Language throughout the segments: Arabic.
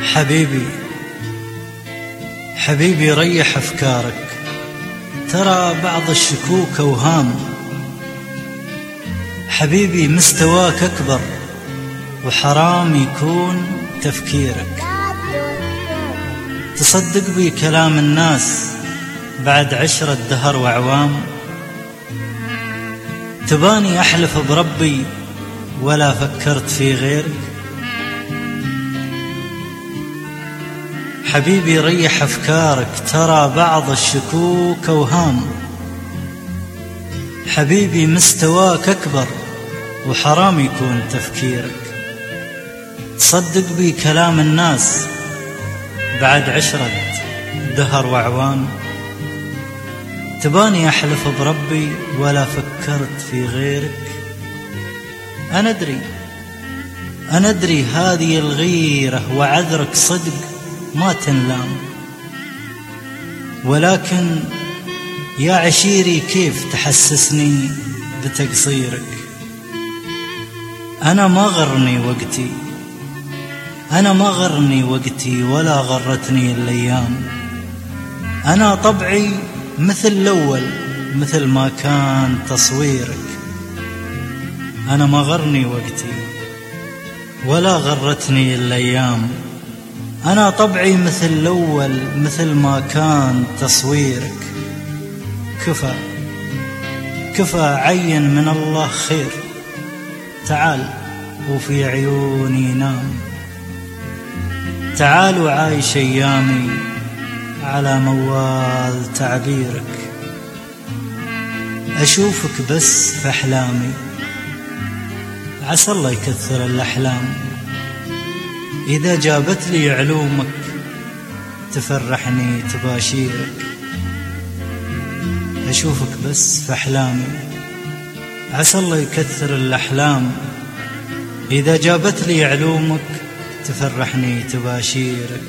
حبيبي حبيبي ريح أفكارك، ترى بعض الشكوك أوهام. حبيبي مستواك أكبر وحرام يكون تفكيرك. تصدق بي كلام الناس بعد عشرة دهر وأعوام؟ تباني أحلف بربي ولا فكرت في غيرك؟ حبيبي ريح أفكارك، ترى بعض الشكوك أوهام. حبيبي مستواك أكبر وحرام يكون تفكيرك. تصدق بي كلام الناس بعد عشرة دهر وأعوام؟ تباني أحلف بربي ولا فكرت في غيرك؟ أنا أدري هذه الغيرة وعذرك صدق ما تنلام، ولكن يا عشيري كيف تحسسني بتقصيرك؟ أنا ما غرني وقتي ولا غرتني الأيام. أنا طبعي مثل الأول مثل ما كان تصويرك. أنا ما غرني وقتي ولا غرتني الأيام. أنا طبعي مثل الأول مثل ما كان تصويرك. كفى عين من الله خير، تعال وفي عيوني نام. تعال وعايش أيامي على موال تعبيرك. أشوفك بس في أحلامي، عسى الله يكثر الأحلام. إذا جابت لي علومك تفرحني تباشيرك. أشوفك بس في أحلامي، عسى الله يكثر الأحلام. إذا جابت لي علومك تفرحني تباشيرك.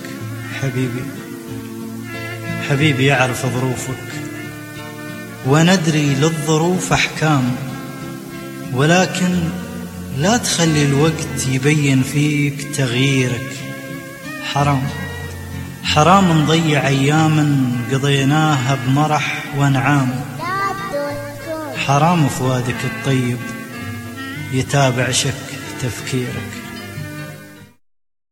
حبيبي يعرف ظروفك وندري للظروف أحكام، ولكن لا تخلي الوقت يبين فيك تغييرك. حرام نضيع أيام قضيناها بمرح وانعام. حرام فؤادك الطيب يتابع شك تفكيرك.